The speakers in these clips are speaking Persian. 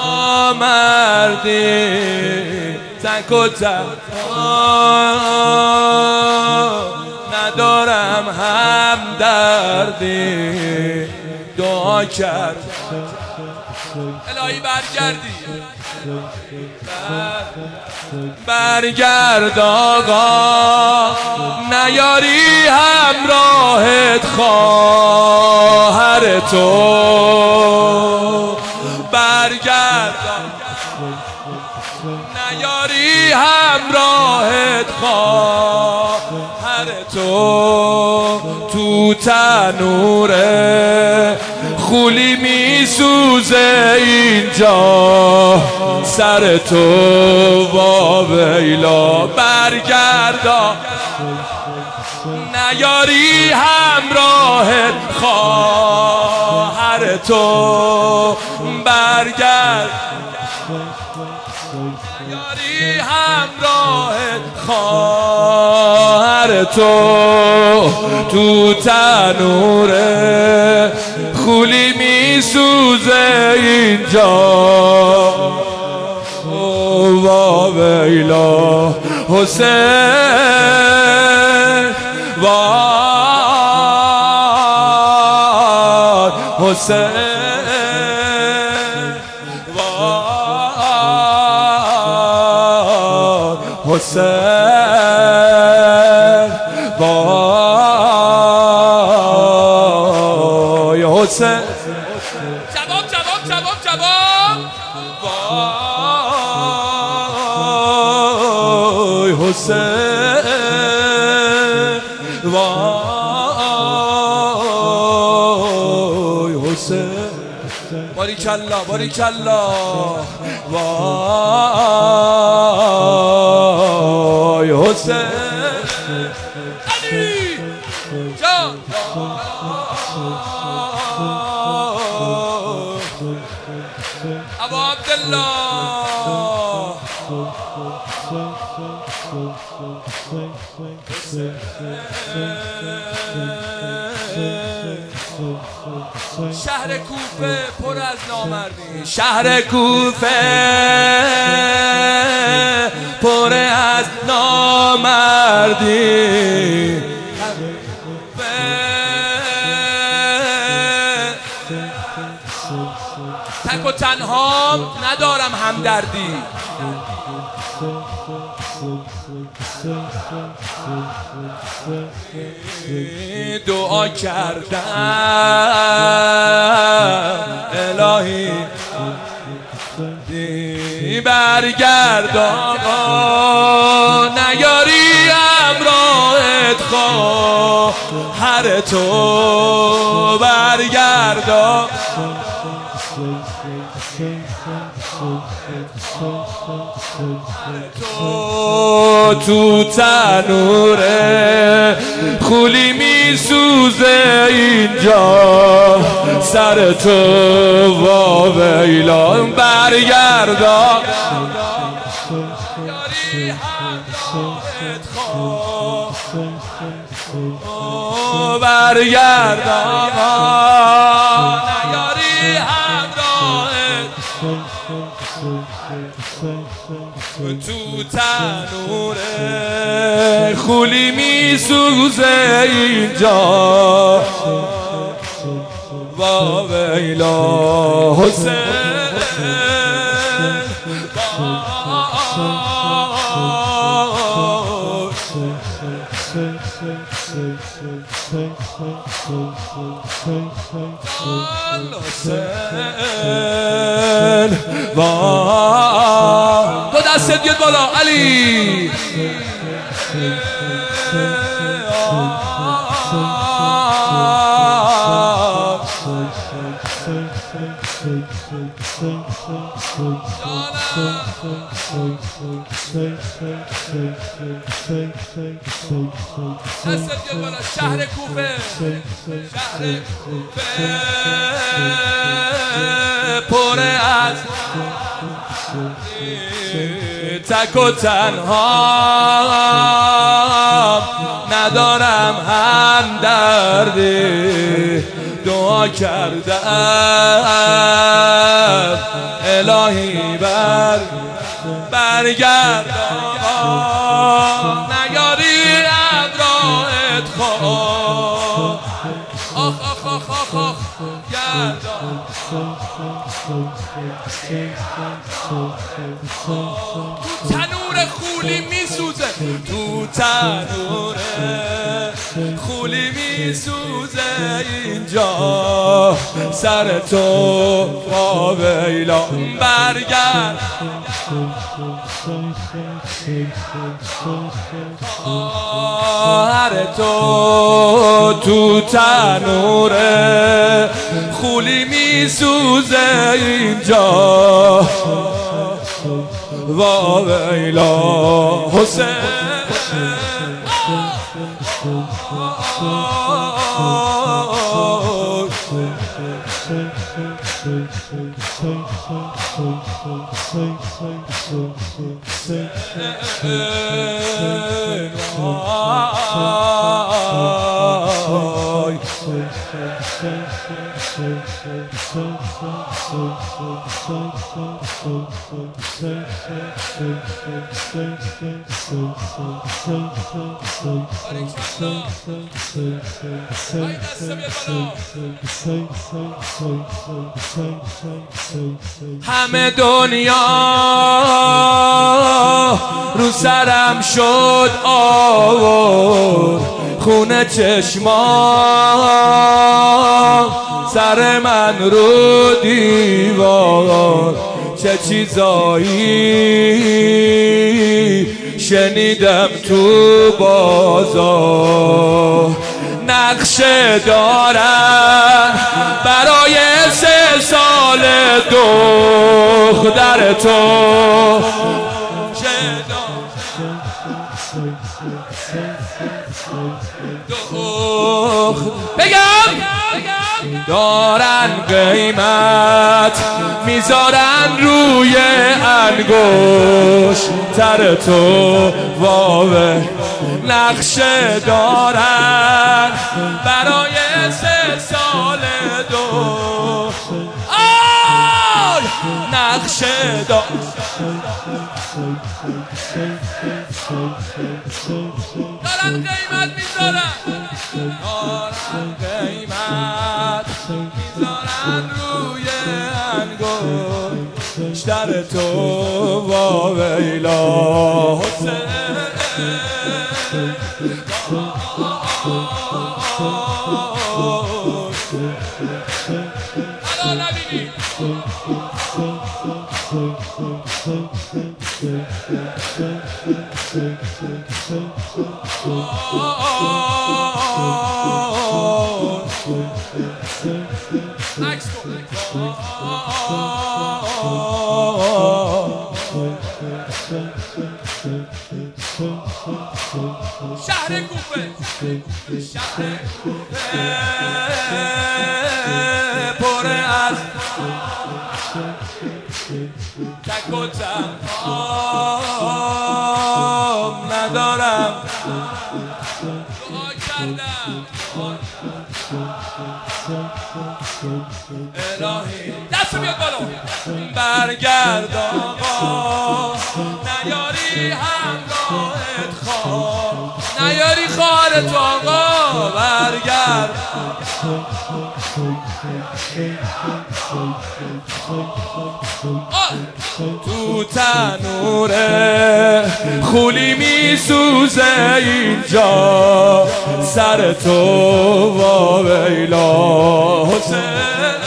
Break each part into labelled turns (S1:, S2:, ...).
S1: نامردی تک و تنها ندارم همدردی دعا کرد الهی برگردی برگرد آقا نیاری همراهت خواهر تو برگرد نیاری همراهت خواهر تو تنوره خولی میسوزه اینجا سر تو واویلا برگردا نیاری همراهت خواهر تو برگرد نیاری همراهت خواهر تو تنوره خولی میسوزه اینجا واویلا حسین وای حسین وای حسین وای حسین جواب وای حسین وای حسین باریکالله وای حسین علی جان ابو عبدالله شهر کوفه پر از نامردی شهر کوفه پر از نامردی تک و تنها ندارم همدردی دعا کردم الهی برگرد آقا نیاری همراهت خواهر تو برگرد تو تنوره خولی میسوزه اینجا سر تو واویلا برگردا یاری همراهت خواه برگردا نیاری همراهت تو تنوره خولی میسوزه اینجا واویلا حسین دو دستت بیاد بالا علی شهر کوفه پر از تک و تنها ندارم همدردی دعا کردم الهی برگرد نیاری از راهت خواه آخ آخ آخ آخ آخ گردان تو تنور خولی میسوزه تو تنور خولی میسوزه اینجا سر تو ویلا برگرد هر تو تنور خولی میسوزه اینجا ویلا حسین همه دنیا رو سرم شد آور خونه چشمام سر من رو دیوار چه چیزایی شنیدم تو بازار نقشه دارن برای 3 سال دختر تو بگم دارن قیمت میذارن روی انگشتر تو واوه نقشه دارن برای 3 سال نقشه دارن قیمت میذارن روی انگشتر تو واویلا حسین شهر کوفه پر از تک و تنهام ندارم دعا کردم الهی دست بیاد بالا برگرد آقا نیاری همراهت خواه نیاری خواهرت آقا برگرد تو تنور خولی میسوزه اینجا سر تو واویلا حسین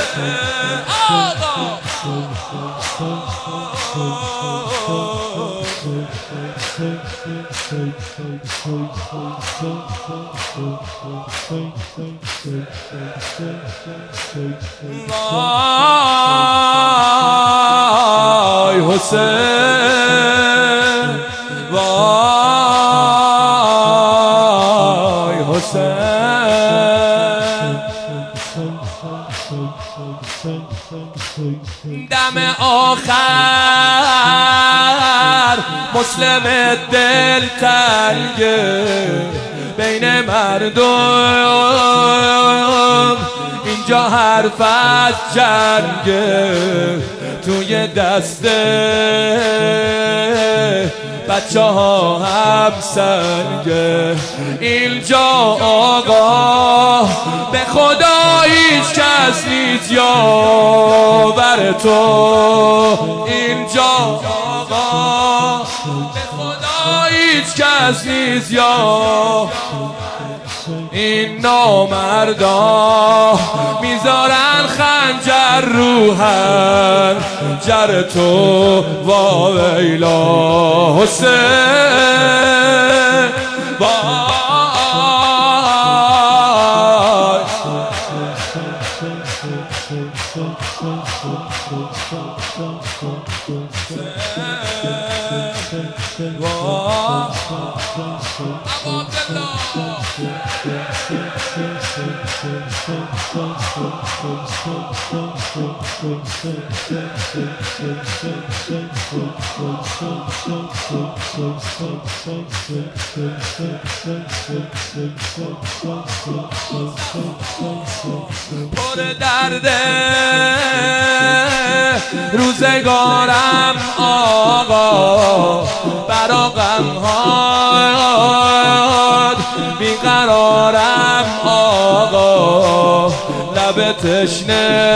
S1: آقا وای حسین وای حسین دم آخر مسلم دل تنگه بین مردم اینجا حرف از جنگه توی دسته بچه ها هم سنگه اینجا آقا به خدا هیچ کس نیست یاور تو اینجا آقا به خدا هیچ کس نیست یاور این نامردا میذارن خنجر رو هنجر تو وا ویلا حسین وای پر درده روزگارم آقا برا غمهات بیقرارم آقا لب تشنه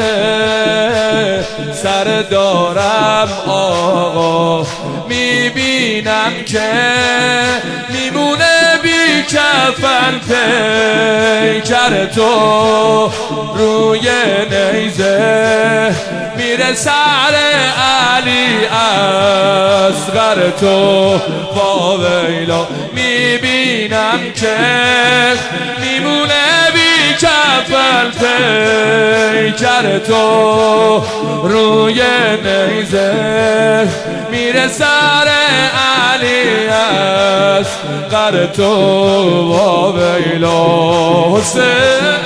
S1: سر دارم آقا میبینم که میمونه بی کفن پیکر تو روی نیزه میره سر علی اصغر تو با ویلا میبینم که میمونه بی کفن پیکر تو روی نیزه میره سر علی اصغر تو با ویلا حسین